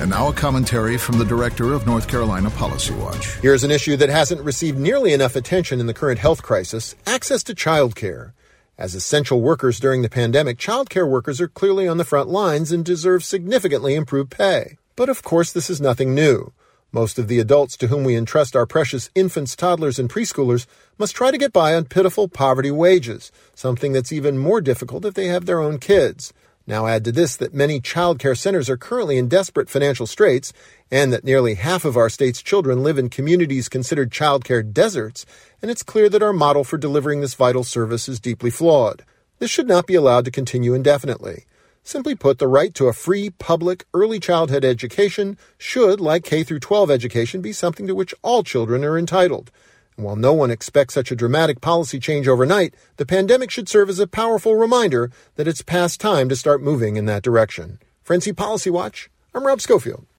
And now a commentary from the director of North Carolina Policy Watch. Here's an issue that hasn't received nearly enough attention in the current health crisis: access to child care. As essential workers during the pandemic, child care workers are clearly on the front lines and deserve significantly improved pay. But of course, this is nothing new. Most of the adults to whom we entrust our precious infants, toddlers, and preschoolers must try to get by on pitiful poverty wages, something that's even more difficult if they have their own kids. Now add to this that many child care centers are currently in desperate financial straits, and that nearly half of our state's children live in communities considered child care deserts, and it's clear that our model for delivering this vital service is deeply flawed. This should not be allowed to continue indefinitely. Simply put, the right to a free, public, early childhood education should, like K-12 education, be something to which all children are entitled. And while no one expects such a dramatic policy change overnight, the pandemic should serve as a powerful reminder that it's past time to start moving in that direction. For NC Policy Watch, I'm Rob Schofield.